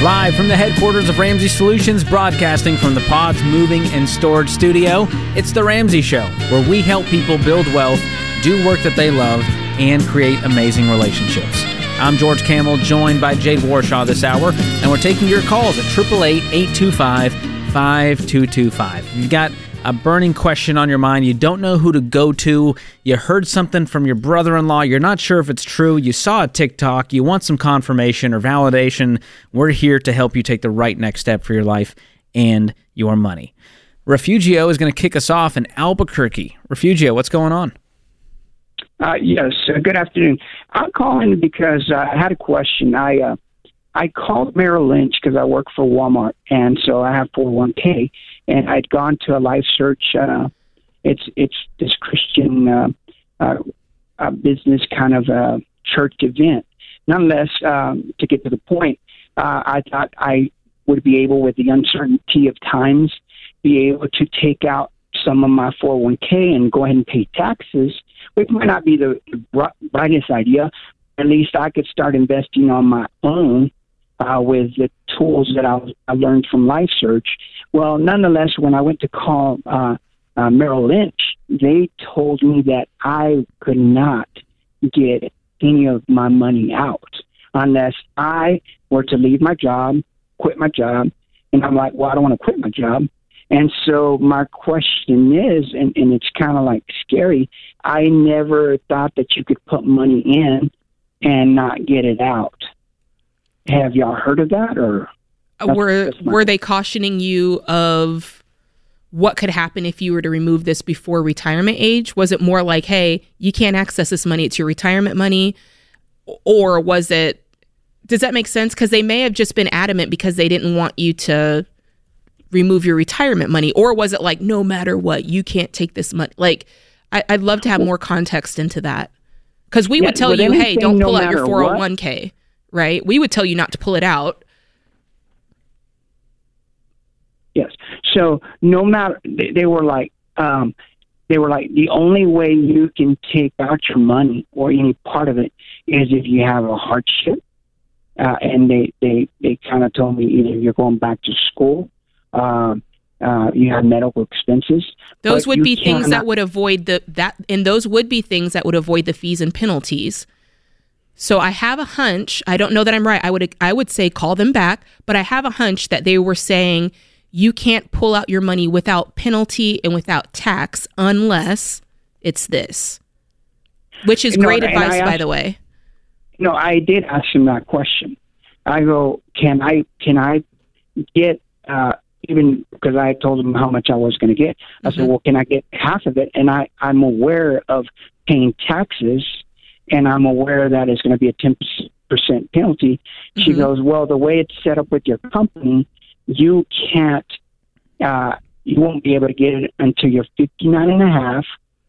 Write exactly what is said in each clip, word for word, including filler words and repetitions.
Live from the headquarters of Ramsey Solutions, broadcasting from the Pods Moving and Storage Studio, it's The Ramsey Show, where we help people build wealth, do work that they love, and create amazing relationships. I'm George Camel, joined by Jade Warshaw this hour, and we're taking your calls at eight eight eight, eight two five, five two two five. You've got a burning question on your mind, you don't know who to go to, you heard something from your brother-in-law, you're not sure if it's true, you saw a TikTok, you want some confirmation or validation, we're here to help you take the right next step for your life and your money. Refugio is going to kick us off in Albuquerque. Refugio, what's going on? Uh, yes, uh, good afternoon. I'm calling because uh, I had a question. I uh, I called Merrill Lynch because I work for Walmart, and so I have four oh one k, and I'd gone to a Life Search. Uh, it's it's this Christian uh, uh, uh, business kind of uh, church event. Nonetheless, um, to get to the point, uh, I thought I would be able, with the uncertainty of times, be able to take out some of my four oh one k and go ahead and pay taxes, which might not be the brightest idea. At least I could start investing on my own uh, with the tools that I, I learned from Life Search. Well, nonetheless, when I went to call uh, uh, Merrill Lynch, they told me that I could not get any of my money out unless I were to leave my job, quit my job. And I'm like, well, I don't want to quit my job. And so my question is, and, and it's kind of like scary, I never thought that you could put money in and not get it out. Have y'all heard of that? Or were were they cautioning you of what could happen if you were to remove this before retirement age? Was it more like, hey, you can't access this money, it's your retirement money? Or was it, does that make sense? Because they may have just been adamant because they didn't want you to remove your retirement money. Or was it like, no matter what, you can't take this money? Like, I, I'd love to have more context into that. Because we yeah, would tell you, hey, don't pull no out your four oh one k, what? Right? We would tell you not to pull it out. Yes. So no matter, they, they were like, um, they were like, the only way you can take out your money or any part of it is if you have a hardship. Uh, and they, they, they kind of told me either you're going back to school, Um, uh, you have medical expenses. Those would be things cannot... that would avoid the that, and those would be things that would avoid the fees and penalties. So I have a hunch. I don't know that I'm right. I would I would say call them back, but I have a hunch that they were saying you can't pull out your money without penalty and without tax unless it's this, which is no, great advice, asked, by the way. No, I did ask him that question. I go, can I can I get uh, even because I told them how much I was going to get. I mm-hmm. said, well, can I get half of it? And I, I'm aware of paying taxes, and I'm aware that it's going to be a ten percent penalty. Mm-hmm. She goes, well, the way it's set up with your company, you can't, uh, you won't be able to get it until you're fifty-nine and a half,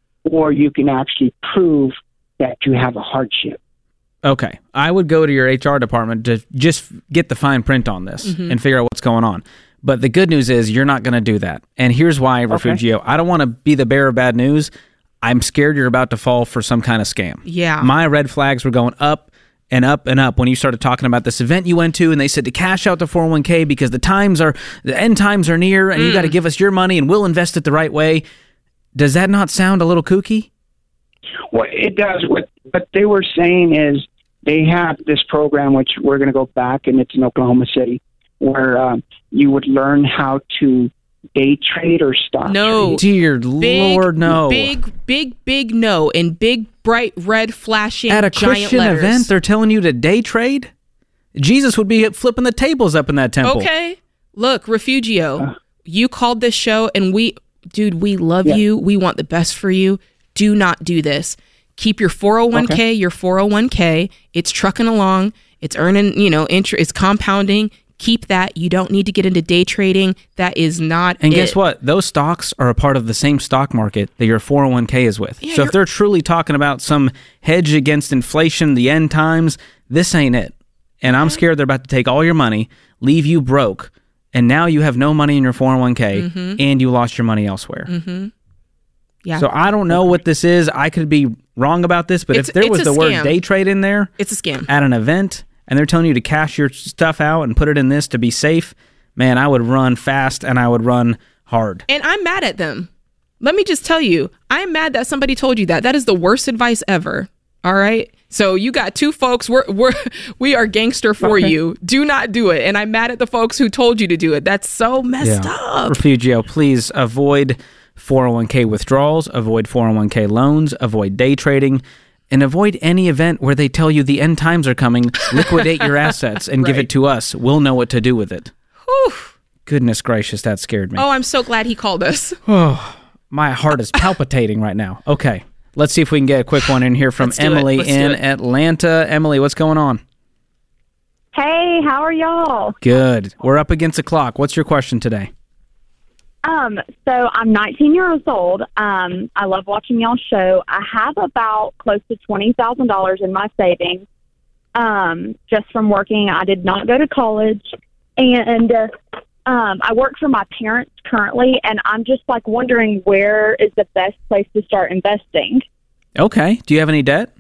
or you can actually prove that you have a hardship. Okay. I would go to your H R department to just get the fine print on this mm-hmm. and figure out what's going on. But the good news is you're not going to do that. And here's why, Refugio. Okay. I don't want to be the bearer of bad news. I'm scared you're about to fall for some kind of scam. Yeah. My red flags were going up and up and up when you started talking about this event you went to, and they said to cash out the four oh one k because the times are, the end times are near, and mm. you got to give us your money and we'll invest it the right way. Does that not sound a little kooky? Well, it does. What, what they were saying is they have this program, which we're going to go back, and it's in Oklahoma City, where um, you would learn how to day trade or stock no. trade. Dear big, Lord, no. Big, big, big no. In big, bright, red, flashing, At a giant Christian letters. event, they're telling you to day trade? Jesus would be flipping the tables up in that temple. Okay. Look, Refugio, uh, you called this show, and we, dude, we love yeah. you. We want the best for you. Do not do this. Keep your four oh one k, okay. your four oh one k. It's trucking along. It's earning, you know, interest. It's compounding. Keep that. You don't need to get into day trading. That is not And it. guess what? Those stocks are a part of the same stock market that your four oh one k is with. Yeah, so if they're truly talking about some hedge against inflation, the end times, this ain't it. And I'm scared they're about to take all your money, leave you broke, and now you have no money in your four oh one k, mm-hmm. and you lost your money elsewhere. Mm-hmm. Yeah. So I don't know what this is. I could be wrong about this, but it's, if there was the scam. word day trade in there, it's a scam. At an event, and they're telling you to cash your stuff out and put it in this to be safe, man, I would run fast and I would run hard. And I'm mad at them. Let me just tell you, I'm mad that somebody told you that. That is the worst advice ever. All right? So you got two folks, we're, we're, we are gangster for Okay. you. Do not do it. And I'm mad at the folks who told you to do it. That's so messed Yeah. up. Refugio, please avoid four oh one k withdrawals, avoid four oh one k loans, avoid day trading, and avoid any event where they tell you the end times are coming, liquidate your assets and give Right. it to us. We'll know what to do with it. Whew. Goodness gracious, that scared me. Oh, I'm so glad he called us. Oh, my heart is palpitating right now. Okay, let's see if we can get a quick one in here from Let's do it. Emily Let's do in it. Atlanta. Emily, what's going on? Hey, how are y'all? Good. We're up against the clock. What's your question today? Um, so I'm nineteen years old. Um, I love watching y'all's show. I have about close to twenty thousand dollars in my savings, um, just from working. I did not go to college, and uh, um, I work for my parents currently, and I'm just like wondering where is the best place to start investing. Okay. Do you have any debt?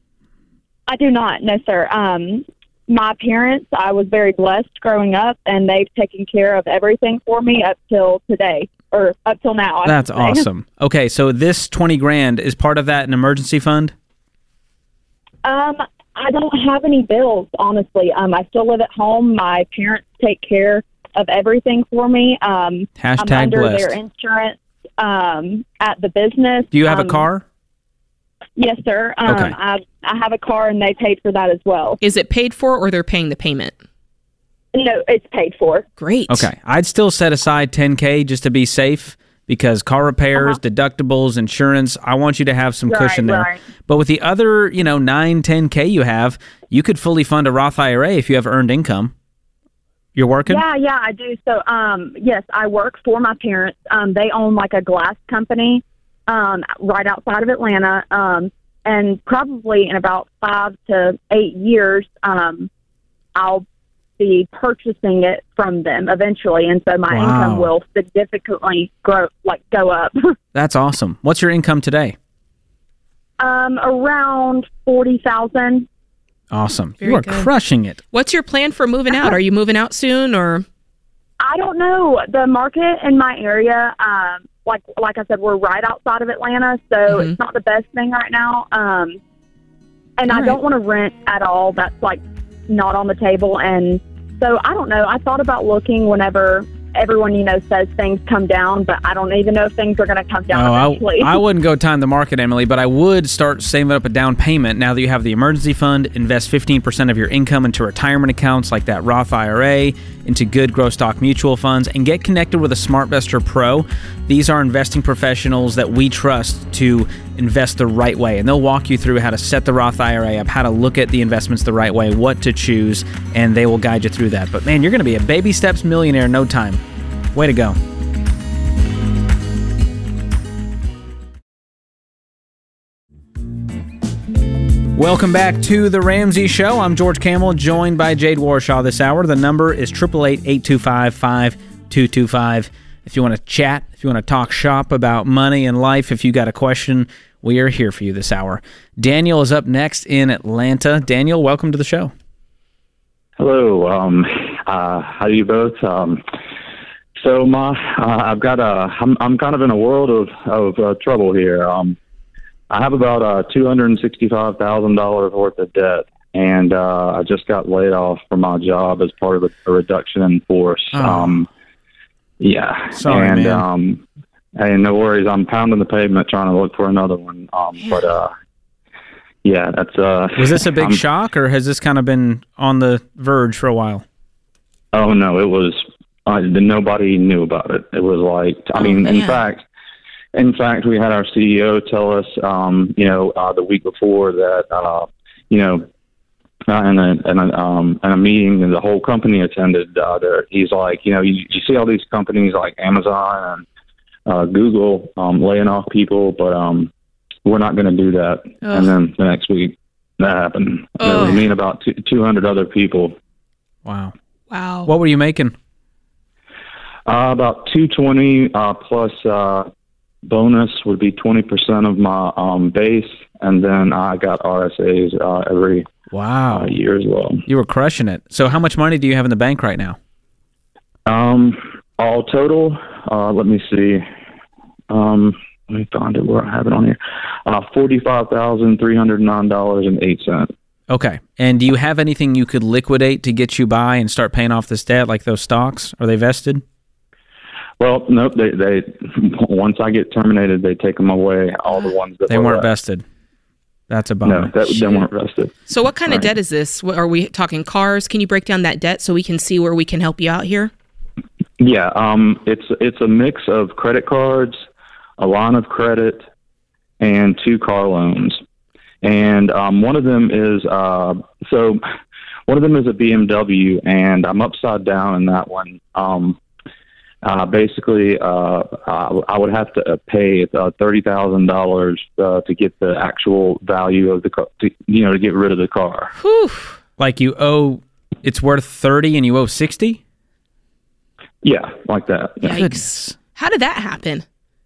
I do not, no, sir. Um, my parents, I was very blessed growing up, and they've taken care of everything for me up till today, or up till now. I That's should say. awesome. Okay, so this twenty grand, is part of that an emergency fund? Um, I don't have any bills, honestly. Um, I still live at home. My parents take care of everything for me. Um, I'm Hashtag under blessed. their insurance um, at the business. Do you have um, a car? Yes, sir. Um, Okay. I, I have a car, and they paid for that as well. Is it paid for or they're paying the payment? No, it's paid for. Great. Okay. I'd still set aside ten K just to be safe because car repairs, Uh-huh. deductibles, insurance, I want you to have some Right, cushion there. right. But with the other, you know, nine, ten K you have, you could fully fund a Roth I R A if you have earned income. You're working? Yeah, yeah, I do. So, um, yes, I work for my parents. Um, they own like a glass company um, right outside of Atlanta. Um, and probably in about five to eight years, um, I'll be purchasing it from them eventually. And so my Wow. income will significantly grow, like go up. That's awesome. What's your income today? um, around forty thousand. Awesome. Very you are good. crushing it. What's your plan for moving out? Are you moving out soon or? I don't know. The market in my area, um, like like I said, we're right outside of Atlanta, so Mhm. it's not the best thing right now. Um, and All I right. don't want to rent at all. That's like not on the table. And so I don't know. I thought about looking whenever everyone, you know, says things come down, but I don't even know if things are going to come down Oh, eventually. I, I wouldn't go time the market, Emily, but I would start saving up a down payment now that you have the emergency fund. Invest fifteen percent of your income into retirement accounts like that Roth I R A, into good growth stock mutual funds, and get connected with a SmartVestor Pro. These are investing professionals that we trust to invest the right way, and they'll walk you through how to set the Roth I R A up, how to look at the investments the right way, what to choose, and they will guide you through that. But man, you're going to be a baby steps millionaire in no time. Way to go. Welcome back to The Ramsey Show. I'm George Camel, joined by Jade Warshaw this hour. The number is eight eight eight, eight two five, five two two five. If you want to chat, if you want to talk shop about money and life, if you got a question, we are here for you this hour. Daniel is up next in Atlanta. Daniel, welcome to the show. Hello. Um, uh, how are you both? Um, so my, uh, I've got a, I'm, I'm kind of in a world of, of uh, trouble here. Um, I have about uh, two hundred sixty-five thousand dollars worth of debt, and uh, I just got laid off from my job as part of a, a reduction in force. Oh. Um, yeah. Sorry, and, man. Um, hey, no worries. I'm pounding the pavement trying to look for another one. Um, but, uh, yeah, that's, uh, Was this a big I'm- shock, or has this kind of been on the verge for a while? Oh no, it was. Uh, nobody knew about it. It was like, I Oh, mean, in man. fact, in fact, we had our C E O tell us, um, you know, uh, the week before that, uh, you know, uh, in a in a, um, in a meeting and the whole company attended. Uh, there, he's like, you know, you, you see all these companies like Amazon and uh, Google um, laying off people, but um, we're not going to do that. Ugh. And then the next week, that happened. It was Ugh. me and about two, two hundred other people. Wow. Wow. What were you making? Uh, about two twenty uh, plus uh, bonus would be twenty percent of my um, base, and then I got R S As uh, every Wow. uh, year as well. You were crushing it. So how much money do you have in the bank right now? Um, all total, uh, let me see. Um, let me find it where I have it on here. Uh, forty-five thousand three hundred nine dollars and eight cents. Okay. And do you have anything you could liquidate to get you by and start paying off this debt, like those stocks? Are they vested? Well, nope. They, they once I get terminated, they take them away. All the ones that they were weren't left. vested. That's a bummer. No, that, they weren't vested. So what kind Right. of debt is this? What, are we talking cars? Can you break down that debt so we can see where we can help you out here? Yeah, um, it's it's a mix of credit cards, a line of credit, and two car loans. And um, one of them is uh, so one of them is a B M W, and I'm upside down in that one. Um, uh, basically, uh, I, I would have to pay uh, thirty thousand uh, dollars to get the actual value of the car, to, you know, to get rid of the car. Whew. Like you owe, it's worth thirty and you owe sixty? Yeah, like that. Yikes. Goodness. How did that happen?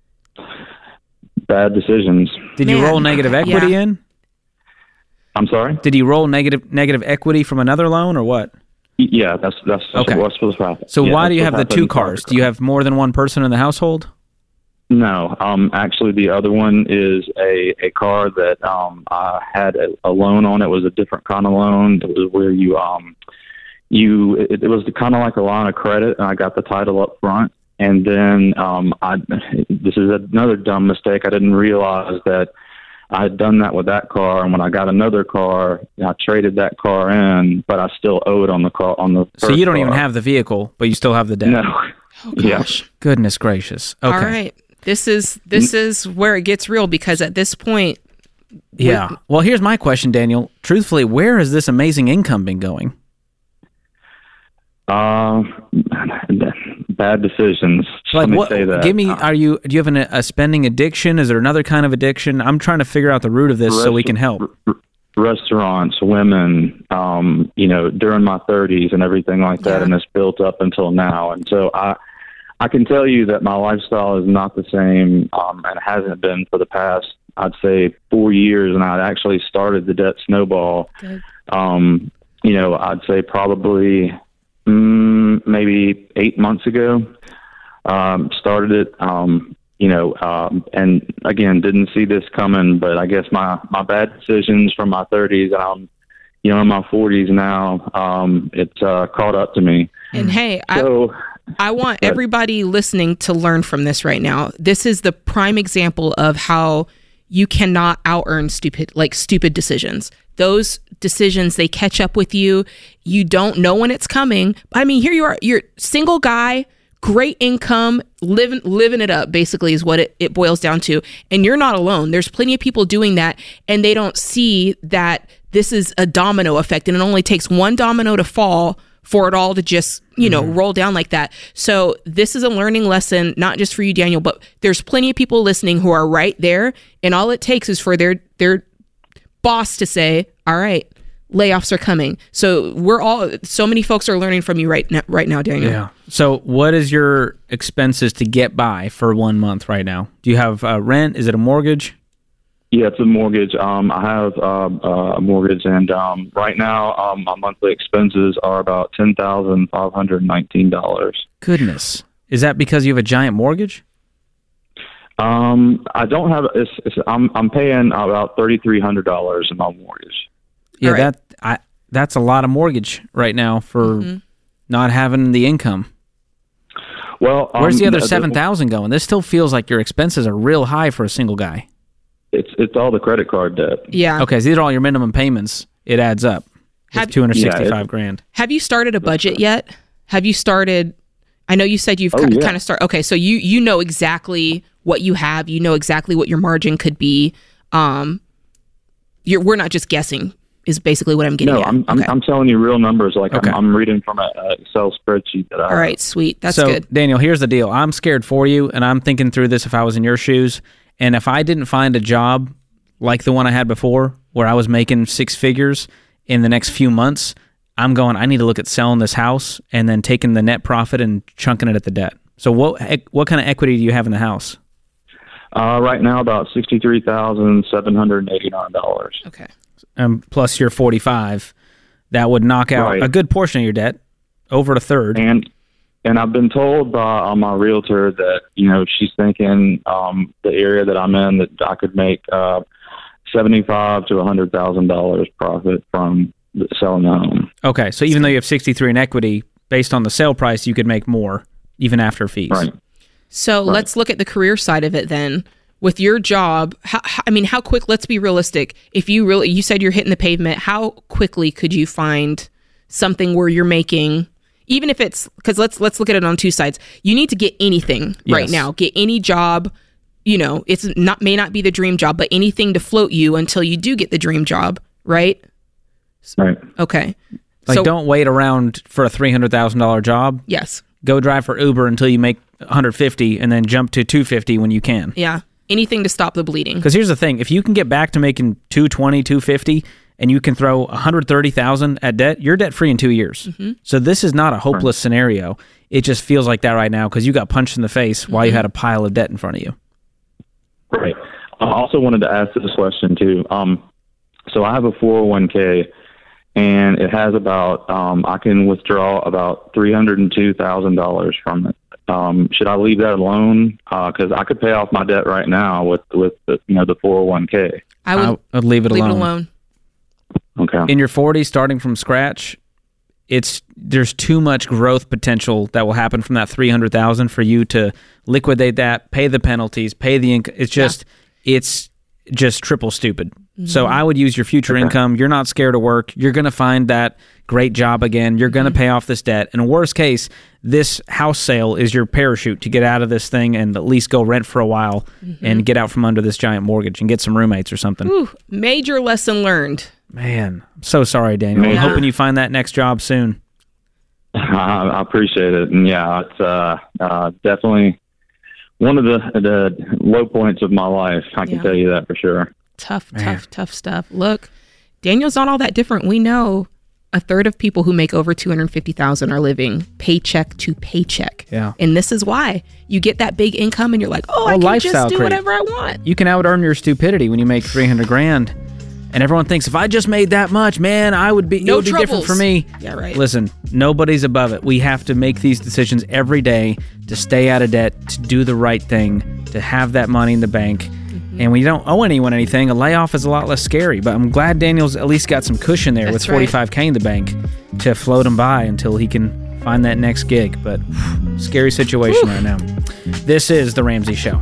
Bad decisions. Did you Man. roll negative equity Yeah. in? I'm sorry. Did you roll negative negative equity from another loan or what? Yeah, that's that's, that's Okay. what's supposed to happen. So Yeah, why that's do you what have the happened two in cars? Florida. Do you have more than one person in the household? No, um, actually, the other one is a, a car that um, I had a, a loan on. It was a different kind of loan. It was where you um, you it, it was kind of like a line of credit, and I got the title up front. And then um, I this is another dumb mistake. I didn't realize that I had done that with that car, and when I got another car, I traded that car in, but I still owed on the car on the. So first you don't even car. have the vehicle, but you still have the debt. No. Oh, Yeah. gosh. Goodness gracious. Okay. All right. This is this is where it gets real, because at this point, Yeah. Well, here's my question, Daniel. Truthfully, where has this amazing income been going? Uh, bad decisions. Like Let me what? say that. Give me. Uh, Are you? Do you have an, a spending addiction? Is there another kind of addiction? I'm trying to figure out the root of this so we can help. r- restaurants, women, um, you know, during my thirties and everything like that, Yeah. and it's built up until now. And so I, I can tell you that my lifestyle is not the same, um, and hasn't been for the past, I'd say, four years. And I'd actually started the debt snowball. Good. Um, you know, I'd say probably mm, maybe eight months ago. Um, started it. Um, You know, um, and again, didn't see this coming, but I guess my, my bad decisions from my thirties, I'm, you know, in my forties now, um, it's uh, caught up to me. and hey, I, So, I want But- everybody listening to learn from this right now. This is the prime example of how you cannot out-earn stupid, like stupid decisions. Those decisions, they catch up with you. You don't know when it's coming. I mean, here you are, you're single guy, great income, living living it up, basically is what it, it boils down to. And you're not alone. There's plenty of people doing that, and they don't see that this is a domino effect, and it only takes one domino to fall for it all to just, you know, roll down like that. So this is a learning lesson, not just for you, Daniel, but there's plenty of people listening who are right there, and all it takes is for their their boss to say, all right, layoffs are coming. So we're all, so many folks are learning from you right now, right now, Daniel. Yeah. So what is your expenses to get by for one month right now? Do you have uh, rent? Is it a mortgage? yeah, it's a mortgage. Um, I have um, uh, a mortgage, and um, right now um, my monthly expenses are about ten thousand five hundred nineteen dollars. Goodness. Is that because you have a giant mortgage? Um, I don't have. It's, it's, I'm I'm paying about thirty three hundred dollars in my mortgage. Yeah, All right. that I that's a lot of mortgage right now for Mm-hmm. not having the income. Well, um, Where's the other the- seven thousand going? This still feels like your expenses are real high for a single guy. It's it's all the credit card debt. Yeah. Okay, so these are all your minimum payments. It adds up. Have- It's two hundred sixty-five Yeah, it- grand. Have you started a budget yet? Have you started? I know you said you've Oh, ki- yeah. kind of start. Okay, so you you know exactly what you have. You know exactly what your margin could be. Um, you're we're not just guessing. Is basically what I'm getting No, at. I'm, I'm okay. I'm telling you real numbers. Like Okay. I'm, I'm reading from an Excel spreadsheet that I. All right, sweet. That's so, good. Daniel, here's the deal. I'm scared for you, and I'm thinking through this if I was in your shoes. And if I didn't find a job like the one I had before, where I was making six figures in the next few months, I'm going, I need to look at selling this house and then taking the net profit and chunking it at the debt. So what ec- what kind of equity do you have in the house? Uh, right now, about sixty three thousand seven hundred eighty nine dollars. Okay. um, plus your forty-five, that would knock out Right. a good portion of your debt, over a third. And and I've been told by uh, my realtor that, you know, she's thinking um, the area that I'm in that I could make uh, seventy-five to a hundred thousand dollars profit from selling the home. Okay, so even though you have sixty-three in equity, based on the sale price, you could make more even after fees. Right. So Right. let's look at the career side of it then. With your job, how, how- I mean, how quick, let's be realistic. If you really, you said you're hitting the pavement, how quickly could you find something where you're making, even if it's, because let's let's look at it on two sides. You need to get anything right Yes. now. Get any job, you know, it's not, may not be the dream job, but anything to float you until you do get the dream job, right? Right. Okay. Like, so, don't wait around for a three hundred thousand dollars job. yes. Go drive for Uber until you make one hundred fifty and then jump to two hundred fifty when you can. Yeah. Anything to stop the bleeding. Because here's the thing. If you can get back to making two hundred twenty, two hundred fifty, and you can throw one hundred thirty thousand at debt, you're debt-free in two years. Mm-hmm. So this is not a hopeless scenario. It just feels like that right now because you got punched in the face Mm-hmm. while you had a pile of debt in front of you. Right. I also wanted to ask this question too. Um, so I have a four oh one k, and it has about um, I can withdraw about three hundred and two thousand dollars from it. Um, should I leave that alone? Because I could pay off my debt right now with with the, you know the four oh one k. I would I would leave it leave alone. it alone. Okay. In your forties, starting from scratch, it's there's too much growth potential that will happen from that three hundred thousand for you to liquidate that, pay the penalties, pay the income. It's just it's just triple stupid. Mm-hmm. So I would use your future income. You're not scared of work. You're going to find that great job again. You're going to pay off this debt. And worst case, this house sale is your parachute to get out of this thing and at least go rent for a while and get out from under this giant mortgage and get some roommates or something. Ooh, major lesson learned. Man, I'm so sorry, Daniel. I'm Yeah. hoping you find that next job soon. I, I appreciate it, and yeah, it's uh, uh, definitely one of the the low points of my life. I can Yeah. tell you that for sure. Tough, tough, tough stuff. Look, Daniel's not all that different. We know a third of people who make over two hundred fifty thousand dollars are living paycheck to paycheck. Yeah. And this is why you get that big income and you're like, oh, I Oh, can lifestyle just do creep. whatever I want. You can out earn your stupidity when you make three hundred grand. And everyone thinks, if I just made that much, man, I would be, No it would be different troubles. for me. Yeah, right. Listen, nobody's above it. We have to make these decisions every day to stay out of debt, to do the right thing, to have that money in the bank. Mm-hmm. And when you don't owe anyone anything, a layoff is a lot less scary. But I'm glad Daniel's at least got some cushion there That's with forty-five K in the bank to float him by until he can find that next gig. But whew, scary situation right now. This is The Ramsey Show.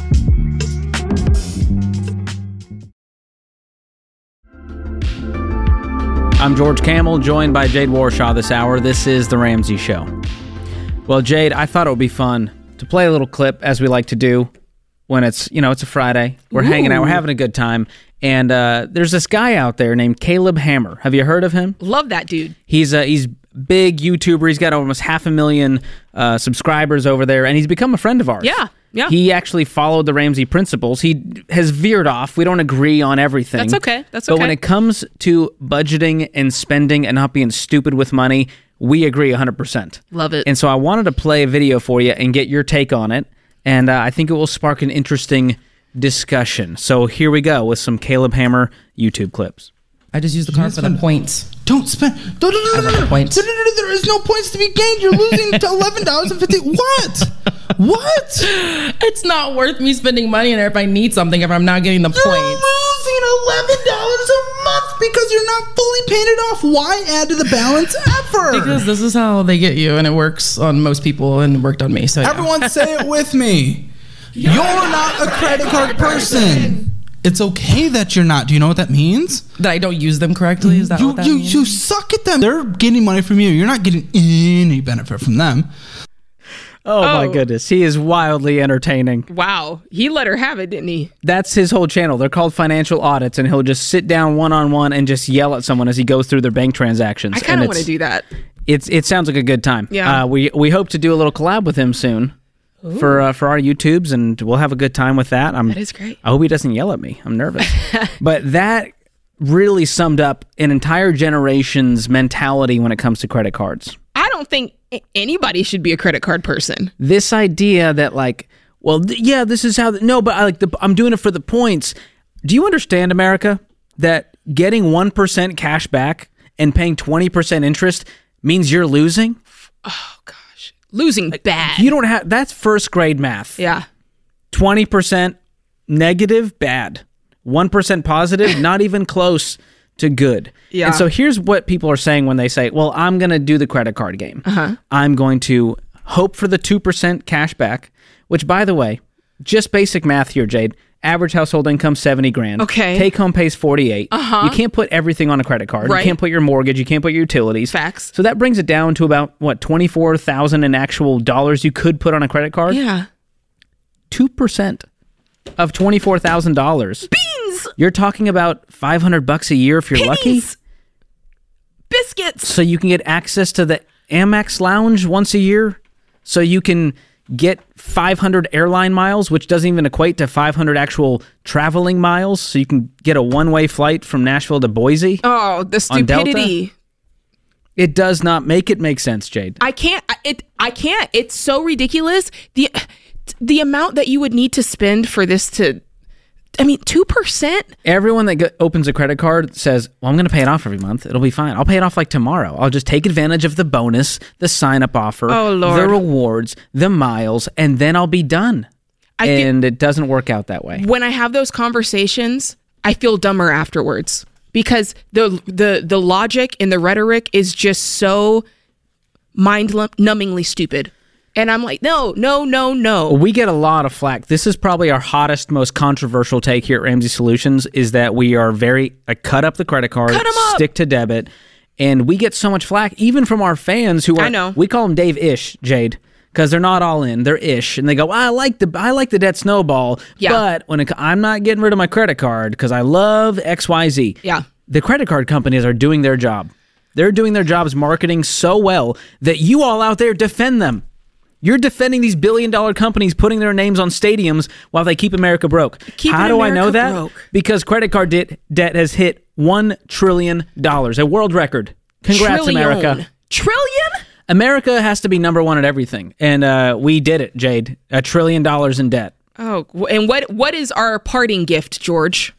I'm George Camel, joined by Jade Warshaw this hour. This is The Ramsey Show. Well, Jade, I thought it would be fun to play a little clip, as we like to do when it's, you know, it's a Friday. We're hanging out, we're having a good time. And uh, there's this guy out there named Caleb Hammer. Have you heard of him? Love that dude. He's a he's big YouTuber. He's got almost half a million uh, subscribers over there, and he's become a friend of ours. Yeah, yeah. He actually followed the Ramsey principles. He has veered off. We don't agree on everything. That's okay. That's But okay. when it comes to budgeting and spending and not being stupid with money, we agree one hundred percent. Love it. And so I wanted to play a video for you and get your take on it, and uh, I think it will spark an interesting discussion. So here we go with some Caleb Hammer YouTube clips. I just use the card for the points. Don't spend. No, no, no, I no, want no, the points. no, no, no, there is no points to be gained. You're losing to eleven dollars and fifty. What? What? It's not worth me spending money in there if I need something, if I'm not getting the You're points. losing eleven dollars a month because you're not fully paid it off. Why add to the balance ever? Because this is how they get you, and it works on most people, and it worked on me. So yeah. Everyone say it with me. You're not a credit card person. It's okay that you're not. Do you know what that means? that I don't use them correctly. Is that you, what that you, means? you suck at them. They're getting money from you. You're not getting any benefit from them. Oh, my Oh. goodness. He is wildly entertaining. Wow. He let her have it, didn't he? That's his whole channel. They're called financial audits, and he'll just sit down one-on-one and just yell at someone as he goes through their bank transactions. I kind And of want to it's- do that. It's It sounds like a good time. Yeah. Uh, we, we hope to do a little collab with him soon for uh, for our YouTubes, and we'll have a good time with that. I'm, That is great. I hope he doesn't yell at me. I'm nervous. But that really summed up an entire generation's mentality when it comes to credit cards. I don't think a- anybody should be a credit card person. This idea that, like, well, th- yeah, this is how, th- no, but I like the, I'm doing it for the points. Do you understand, America, that getting one percent cash back and paying twenty percent interest means you're losing? Oh, gosh. Losing bad. You don't have, that's first grade math. Yeah. twenty percent negative, bad. one percent positive, not even close to good. Yeah. And so here's what people are saying when they say, well, I'm going to do the credit card game. Uh-huh. I'm going to hope for the two percent cash back, which, by the way, just basic math here, Jade. Average household income, seventy grand. Okay. Take home pays forty-eight. Uh-huh. You can't put everything on a credit card. Right. You can't put your mortgage. You can't put your utilities. Facts. So that brings it down to about, what, twenty-four thousand in actual dollars you could put on a credit card? Yeah. two percent of twenty-four thousand dollars. Beans! You're talking about five hundred bucks a year if you're Pennies. lucky. Biscuits. So you can get access to the Amex Lounge once a year. So you can get five hundred airline miles, which doesn't even equate to five hundred actual traveling miles. So you can get a one-way flight from Nashville to Boise. Oh, the on Delta. stupidity. It does not make it make sense, Jade. I can't. I- It. I can't. It's so ridiculous. The the amount that you would need to spend for this to. I mean, two percent. Everyone that go- opens a credit card says, well, I'm going to pay it off every month. It'll be fine. I'll pay it off like tomorrow. I'll just take advantage of the bonus, the sign-up offer, Oh, Lord. the rewards, the miles, and then I'll be done. I feel- and it doesn't work out that way. When I have those conversations, I feel dumber afterwards because the the the logic and the rhetoric is just so mind-numbingly stupid. And I'm like, no, no, no, no. We get a lot of flack. This is probably our hottest, most controversial take here at Ramsey Solutions is that we are very, uh, cut up the credit card, Cut 'em up! stick to debit. And we get so much flack, even from our fans who are, I know. we call them Dave-ish, Jade, because they're not all in. They're ish. And they go, I like the I like the debt snowball, Yeah. but when it, I'm not getting rid of my credit card because I love X Y Z. Yeah. The credit card companies are doing their job. They're doing their jobs marketing so well that you all out there defend them. You're defending these billion-dollar companies putting their names on stadiums while they keep America broke. Keeping How do I know America that? broke. Because credit card debt, debt has hit one trillion dollars, a world record. Congrats, Trillion. America. Trillion? America has to be number one at everything. And uh, we did it, Jade. A trillion dollars in debt. Oh, and what what is our parting gift, George,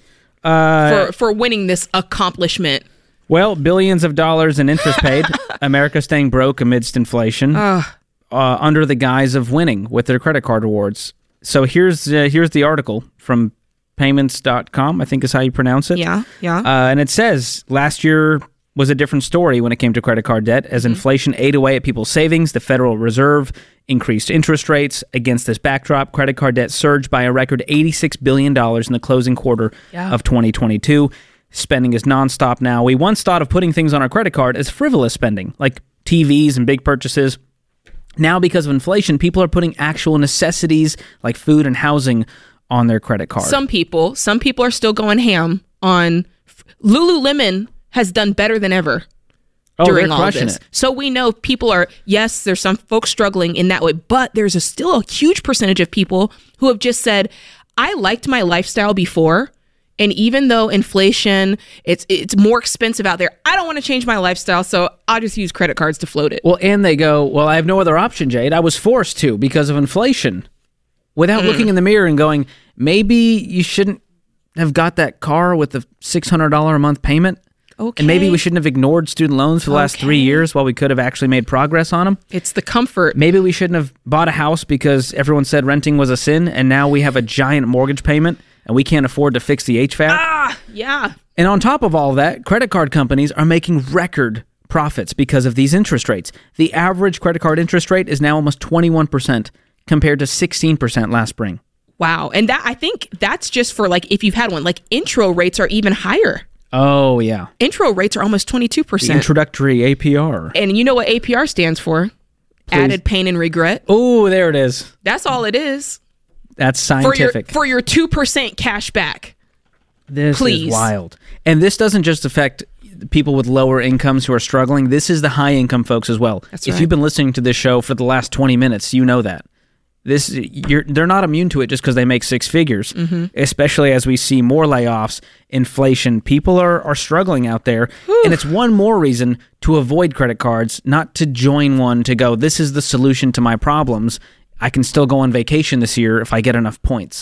Uh, for for winning this accomplishment? well, billions of dollars in interest paid. America staying broke amidst inflation. Uh, under the guise of winning with their credit card rewards. So here's uh, here's the article from payments dot com, I think is how you pronounce it. Yeah, yeah. Uh, and it says, last year was a different story when it came to credit card debt. As inflation ate away at people's savings, the Federal Reserve increased interest rates. Against this backdrop, credit card debt surged by a record eighty-six billion dollars in the closing quarter Yeah. of twenty twenty-two. Spending is nonstop now. We once thought of putting things on our credit card as frivolous spending, like T Vs and big purchases. Now, because of inflation, people are putting actual necessities like food and housing on their credit card. Some people, some people are still going ham on Lululemon has done better than ever oh, during they're all of crushing this. it. So we know people are, yes, there's some folks struggling in that way, but there's a still a huge percentage of people who have just said, I liked my lifestyle before. And even though inflation, it's it's more expensive out there, I don't want to change my lifestyle, so I'll just use credit cards to float it. Well, and they go, well, I have no other option, Jade. I was forced to because of inflation. Without Mm. looking in the mirror and going, maybe you shouldn't have got that car with the six hundred dollars a month payment. Okay. And maybe we shouldn't have ignored student loans for the last three Okay. years while we could have actually made progress on them. It's the comfort. Maybe we shouldn't have bought a house because everyone said renting was a sin, and now we have a giant mortgage payment, and we can't afford to fix the H V A C. Ah, yeah. And on top of all that, credit card companies are making record profits because of these interest rates. The average credit card interest rate is now almost twenty-one percent compared to sixteen percent last spring. Wow. And that I think that's just for like if you've had one. Like intro rates are even higher. Oh, yeah. Intro rates are almost twenty-two The percent. introductory A P R. And you know what A P R stands for? Added pain and regret. Oh, there it is. That's all it is. That's For your scientific. for your two percent cash back. This Please. is wild. And this doesn't just affect people with lower incomes who are struggling. This is the high income folks as well. That's if right. you've been listening to this show for the last twenty minutes, you know that. This you're they're not immune to it just because they make six figures. Mm-hmm. Especially as we see more layoffs, inflation. People are, are struggling out there. And it's one more reason to avoid credit cards, not to join one to go, this is the solution to my problems. I can still go on vacation this year if I get enough points.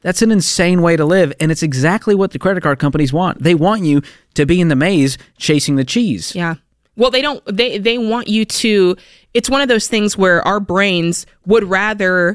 That's an insane way to live, and it's exactly what the credit card companies want. They want you to be in the maze chasing the cheese. Yeah. Well, they don't, they, they want you to, it's one of those things where our brains would rather,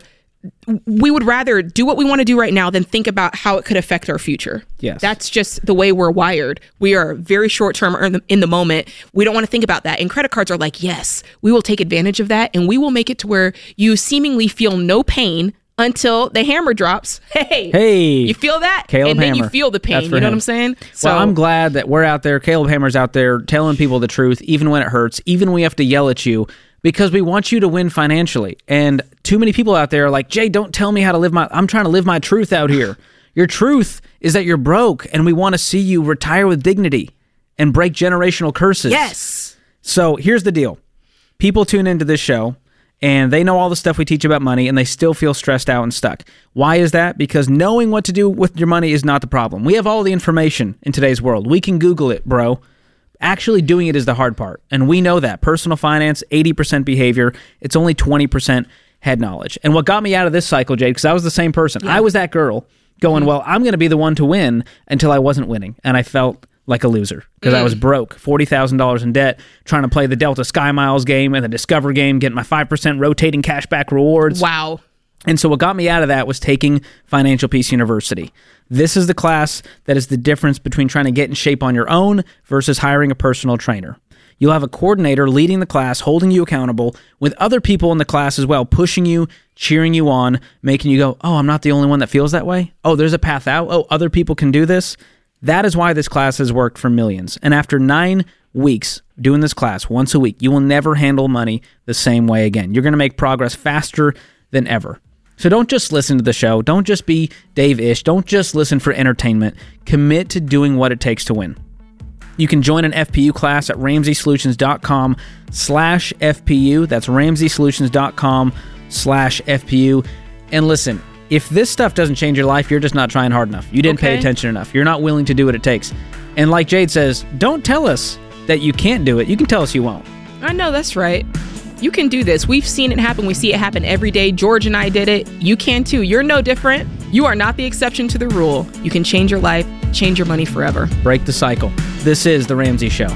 we would rather do what we want to do right now than think about how it could affect our future. Yes. That's just the way we're wired. We are very short-term in the, in the moment. We don't want to think about that. And credit cards are like, yes, we will take advantage of that, and we will make it to where you seemingly feel no pain until the hammer drops. Hey, hey, you feel that? Caleb and then Hammer. you feel the pain. You know him. what I'm saying? So well, I'm glad that we're out there. Caleb Hammer's out there telling people the truth, even when it hurts, even when we have to yell at you, because we want you to win financially. And too many people out there are like, Jay, don't tell me how to live my, I'm trying to live my truth out here. Your truth is that you're broke, and we want to see you retire with dignity and break generational curses. Yes. So here's the deal. People tune into this show, and they know all the stuff we teach about money, and they still feel stressed out and stuck. Why is that? Because knowing what to do with your money is not the problem. We have all the information in today's world. We can Google it, bro. Actually doing it is the hard part, and we know that. Personal finance, eighty percent behavior. It's only twenty percent head knowledge. And what got me out of this cycle, Jade, because I was the same person. Yeah. I was that girl going, well, I'm going to be the one to win, until I wasn't winning, and I felt like a loser because mm. I was broke, forty thousand dollars in debt, trying to play the Delta Sky Miles game and the Discover game, getting my five percent rotating cashback rewards. Wow. And so what got me out of that was taking Financial Peace University. This is the class that is the difference between trying to get in shape on your own versus hiring a personal trainer. You'll have a coordinator leading the class, holding you accountable, with other people in the class as well, pushing you, cheering you on, making you go, oh, I'm not the only one that feels that way. Oh, there's a path out. Oh, other people can do this. That is why this class has worked for millions. And after nine weeks doing this class once a week, you will never handle money the same way again. You're going to make progress faster than ever. So don't just listen to the show. Don't just be Dave-ish. Don't just listen for entertainment. Commit to doing what it takes to win. You can join an F P U class at ramseysolutions.com slash FPU. That's ramseysolutions.com slash FPU. And listen, if this stuff doesn't change your life, you're just not trying hard enough. You didn't okay. pay attention enough. You're not willing to do what it takes. And like Jade says, don't tell us that you can't do it. You can tell us you won't. I know, that's right. You can do this. We've seen it happen. We see it happen every day. George and I did it. You can too. You're no different. You are not the exception to the rule. You can change your life, change your money forever. Break the cycle. This is The Ramsey Show.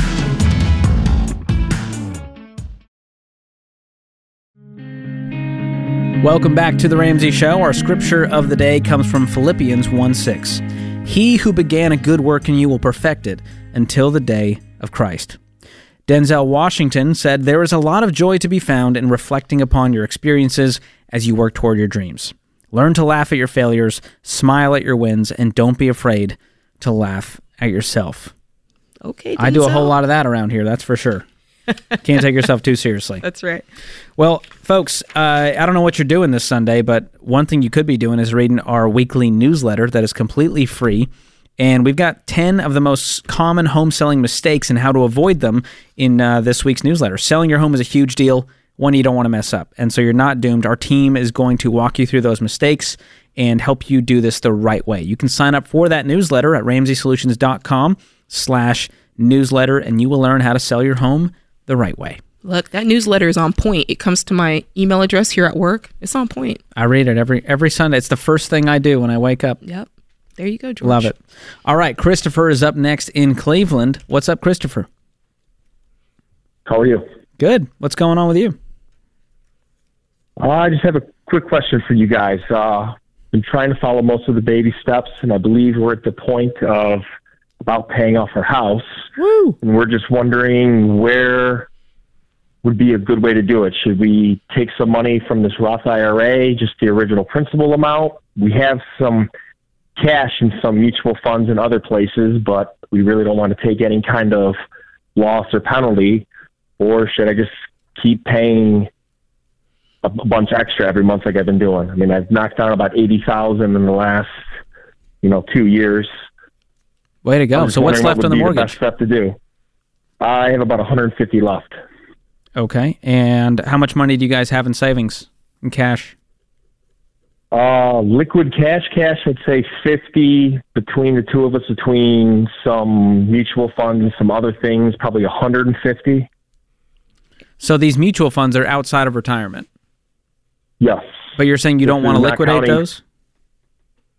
Welcome back to The Ramsey Show. Our scripture of the day comes from Philippians one six. He who began a good work in you will perfect it until the day of Christ. Denzel Washington said, there is a lot of joy to be found in reflecting upon your experiences as you work toward your dreams. Learn to laugh at your failures, smile at your wins, and don't be afraid to laugh at yourself. Okay, Denzel. I do a whole lot of that around here, that's for sure. Can't take yourself too seriously. That's right. Well, folks, uh, I don't know what you're doing this Sunday, but one thing you could be doing is reading our weekly newsletter that is completely free. And we've got ten of the most common home selling mistakes and how to avoid them in uh, this week's newsletter. Selling your home is a huge deal, one you don't want to mess up. And so you're not doomed. Our team is going to walk you through those mistakes and help you do this the right way. You can sign up for that newsletter at ramseysolutions.com slash newsletter, and you will learn how to sell your home the right way. Look, that newsletter is on point. It comes to my email address here at work. It's on point. I read it every every Sunday. It's the first thing I do when I wake up. Yep. There you go, George. Love it. All right, Christopher is up next in Cleveland. What's up, Christopher? How are you? Good. What's going on with you? Uh, I just have a quick question for you guys. Uh, been trying to follow most of the baby steps, and I believe we're at the point of about paying off our house. Woo! And we're just wondering where would be a good way to do it. Should we take some money from this Roth I R A, just the original principal amount? We have some cash in some mutual funds and other places, but we really don't want to take any kind of loss or penalty. Or should I just keep paying a bunch extra every month like I've been doing? I mean, I've knocked down about eighty thousand in the last, you know, two years. Way to go. So what's left what on the mortgage? The best step to do. I have about one hundred fifty left. Okay. And how much money do you guys have in savings, in cash? Uh, liquid cash, cash, I'd say fifty between the two of us, between some mutual funds and some other things, probably one hundred fifty. So these mutual funds are outside of retirement? Yes. But you're saying you this don't want to liquidate counting, those?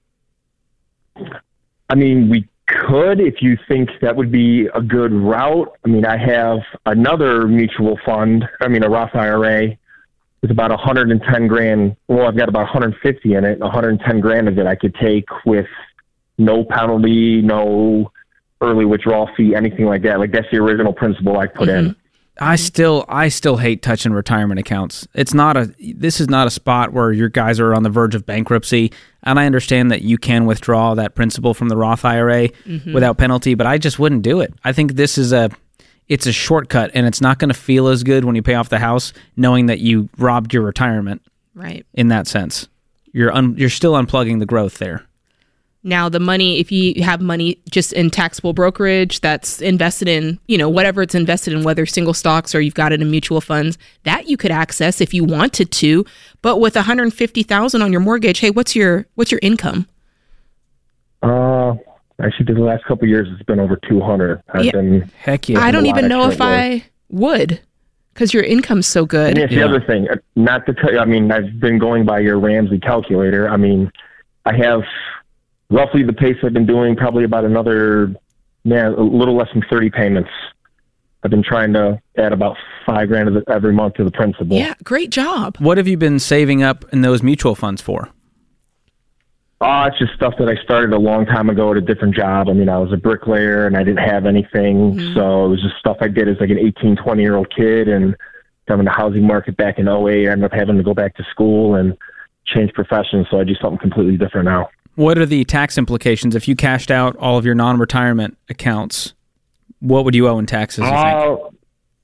I mean, we could, if you think that would be a good route. I mean, I have another mutual fund. I mean, a Roth I R A. It's about one hundred ten grand. Well, I've got about one hundred fifty in it. one hundred ten grand of it I could take with no penalty, no early withdrawal fee, anything like that. Like, that's the original principal I put mm-hmm. in. I still, I still hate touching retirement accounts. It's not a, this is not a spot where your guys are on the verge of bankruptcy. And I understand that you can withdraw that principal from the Roth I R A mm-hmm. without penalty, but I just wouldn't do it. I think this is a, it's a shortcut, and it's not going to feel as good when you pay off the house knowing that you robbed your retirement. Right. In that sense, you're un, you're still unplugging the growth there. Now, the money, if you have money just in taxable brokerage that's invested in, you know, whatever it's invested in, whether single stocks or you've got it in mutual funds, that you could access if you wanted to. But with one hundred fifty thousand dollars on your mortgage, hey, what's your what's your income? Uh, actually, the last couple of years, it's been over two hundred. I've yeah. been Heck yeah. I don't even know if I would, because your income's so good. And that's yeah. the other thing. Not to tell you, I mean, I've been going by your Ramsey calculator. I mean, I have roughly the pace I've been doing, probably about another, man, a little less than thirty payments. I've been trying to add about five grand every month to the principal. Yeah, great job. What have you been saving up in those mutual funds for? Oh, it's just stuff that I started a long time ago at a different job. I mean, I was a bricklayer and I didn't have anything. Mm-hmm. So it was just stuff I did as like an eighteen, twenty-year-old kid, and coming to the housing market back in oh eight, I ended up having to go back to school and change professions. So I do something completely different now. What are the tax implications if you cashed out all of your non-retirement accounts? What would you owe in taxes, you uh, think?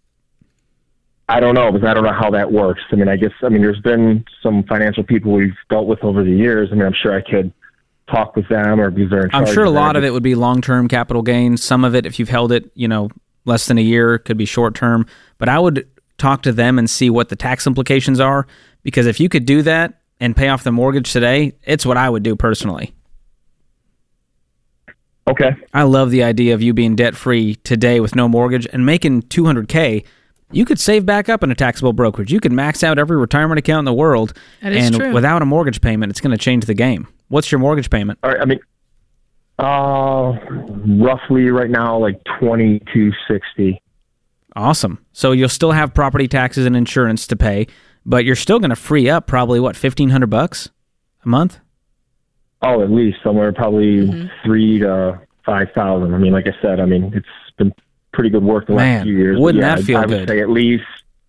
I don't know, because I don't know how that works. I mean, I guess, I mean, there's been some financial people we've dealt with over the years. I mean, I'm sure I could talk with them, or because they're in charge. I'm sure a lot of it. it would be long-term capital gains. Some of it, if you've held it, you know, less than a year, could be short-term. But I would talk to them and see what the tax implications are, because if you could do that and pay off the mortgage today, it's what I would do personally. Okay. I love the idea of you being debt-free today with no mortgage and making two hundred K. You could save back up in a taxable brokerage. You could max out every retirement account in the world. That is and true. Without a mortgage payment, it's going to change the game. What's your mortgage payment? All right, I mean, uh, roughly right now, like twenty-two sixty. Awesome. So you'll still have property taxes and insurance to pay, but you're still going to free up probably, what, fifteen hundred bucks a month? Oh, at least somewhere probably mm-hmm. three to five thousand. I mean, like I said, I mean, it's been pretty good work the Man, last few years. Wouldn't yeah, that feel I, I would good? say at least.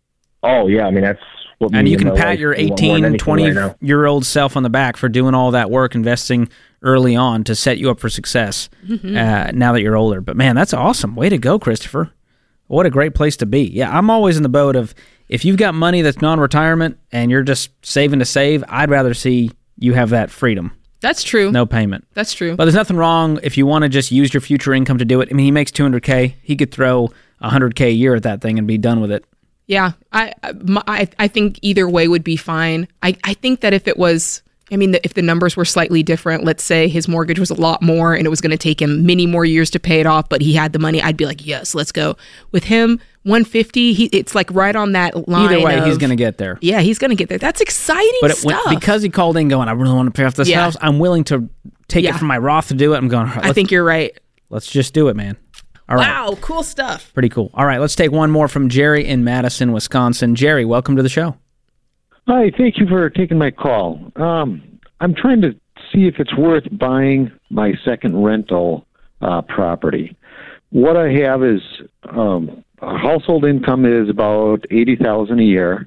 Oh yeah, I mean that's what. And me you can my pat wife your want more eighteen, than anything twenty right year old self on the back for doing all that work, investing early on to set you up for success. Mm-hmm. Uh, now that you're older, but man, that's awesome. Way to go, Christopher. What a great place to be. Yeah, I'm always in the boat of, if you've got money that's non-retirement and you're just saving to save, I'd rather see you have that freedom. That's true. No payment. That's true. But there's nothing wrong if you want to just use your future income to do it. I mean, he makes two hundred K. He could throw one hundred K a year at that thing and be done with it. Yeah, I I, I think either way would be fine. I, I think that if it was, I mean, if the numbers were slightly different, let's say his mortgage was a lot more and it was going to take him many more years to pay it off, but he had the money, I'd be like, yes, let's go. With him, one hundred fifty, he, it's like right on that line. Either way, of, he's going to get there. Yeah, he's going to get there. That's exciting but it, stuff. When, because he called in going, I really want to pay off this yeah. house, I'm willing to take yeah. it from my Roth to do it. I'm going, right, I think you're right. Let's just do it, man. All right. Wow, cool stuff. Pretty cool. All right, let's take one more from Jerry in Madison, Wisconsin. Jerry, welcome to the show. Hi, thank you for taking my call. Um, I'm trying to see if it's worth buying my second rental uh, property. What I have is um, a household income is about eighty thousand dollars a year,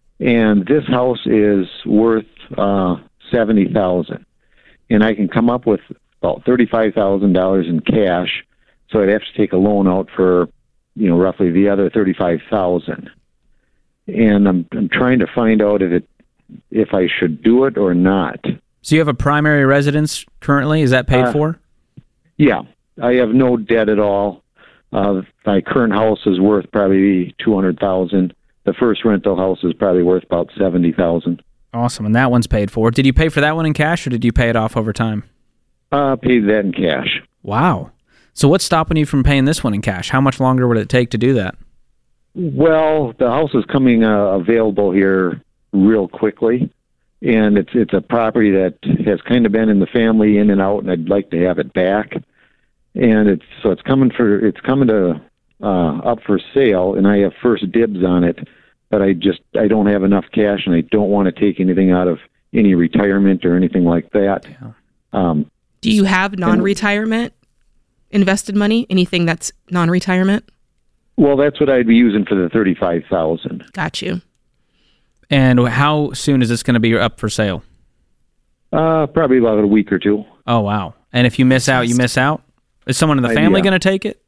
and this house is worth uh, seventy thousand dollars. And I can come up with about thirty-five thousand dollars in cash, so I'd have to take a loan out for, you know, roughly the other thirty-five thousand dollars. And I'm I'm trying to find out if it if I should do it or not. So you have a primary residence currently? Is that paid uh, for? Yeah. I have no debt at all. Uh, my current house is worth probably two hundred thousand dollars. The first rental house is probably worth about seventy thousand dollars. Awesome. And that one's paid for. Did you pay for that one in cash, or did you pay it off over time? Uh, paid that in cash. Wow. So what's stopping you from paying this one in cash? How much longer would it take to do that? Well, the house is coming uh, available here real quickly, and it's it's a property that has kind of been in the family in and out, and I'd like to have it back. And it's so it's coming for it's coming to uh, up for sale, and I have first dibs on it. But I just I don't have enough cash, and I don't want to take anything out of any retirement or anything like that. Yeah. Um, Do you have non-retirement invested money? Anything that's non-retirement? Well, that's what I'd be using for the thirty-five thousand. Got you. And how soon is this going to be up for sale? Uh, probably about a week or two. Oh, wow. And if you miss out, you miss out? Is someone in the family Uh, yeah. going to take it?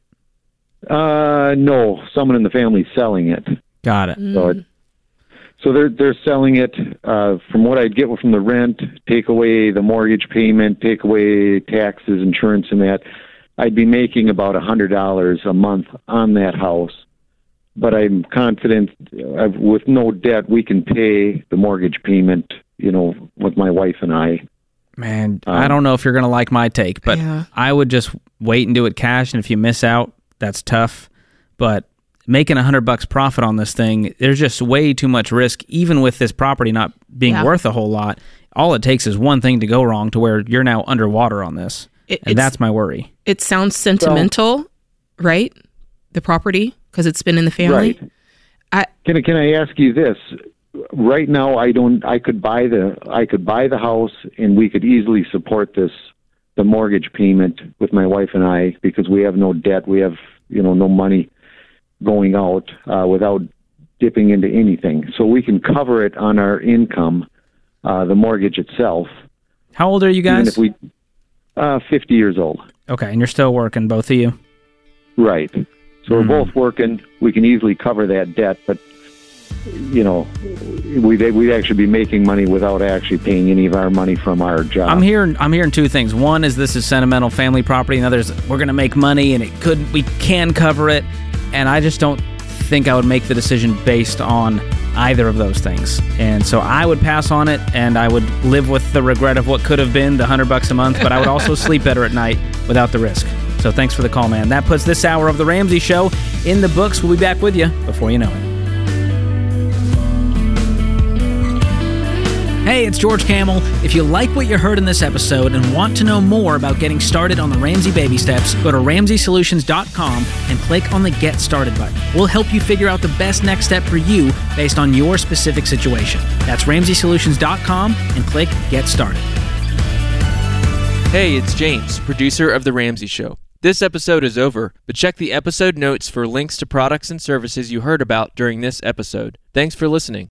Uh, no, someone in the family's selling it. Got it. Mm. So, it, so they're they're selling it. Uh, from what I'd get from the rent, take away the mortgage payment, take away taxes, insurance, and that, I'd be making about a hundred dollars a month on that house. But I'm confident, uh, with no debt, we can pay the mortgage payment. You know, with my wife and I. Man, Um, I don't know if you're going to like my take, but Yeah. I would just wait and do it cash, and if you miss out, that's tough. But making a hundred bucks profit on this thing, there's just way too much risk, even with this property not being Yeah. worth a whole lot. All it takes is one thing to go wrong to where you're now underwater on this. It- and it's- that's my worry. It sounds sentimental, right? The property, because it's been in the family. Right. I, Can I, can I ask you this? Right now, I don't. I could buy the. I could buy the house, and we could easily support this, the mortgage payment with my wife and I, because we have no debt. We have, you know, no money going out uh, without dipping into anything. So we can cover it on our income, uh, the mortgage itself. How old are you Even guys? if we, uh, fifty years old. Okay, and you're still working, both of you? Right. So Mhm. we're both working. We can easily cover that debt, but you know, we'd we'd actually be making money without actually paying any of our money from our job. I'm hearing I'm hearing two things. One is this is sentimental family property, and the other is we're going to make money and it could we can cover it. And I just don't think I would make the decision based on either of those things. And so I would pass on it, and I would live with the regret of what could have been the hundred bucks a month, but I would also sleep better at night without the risk. So thanks for the call, man. That puts this hour of The Ramsey Show in the books. We'll be back with you before you know it. Hey, it's George Camel. If you like what you heard in this episode and want to know more about getting started on the Ramsey baby steps, go to ramsey solutions dot com and click on the Get Started button. We'll help you figure out the best next step for you based on your specific situation. That's ramsey solutions dot com and click Get Started. Hey, it's James, producer of The Ramsey Show. This episode is over, but check the episode notes for links to products and services you heard about during this episode. Thanks for listening.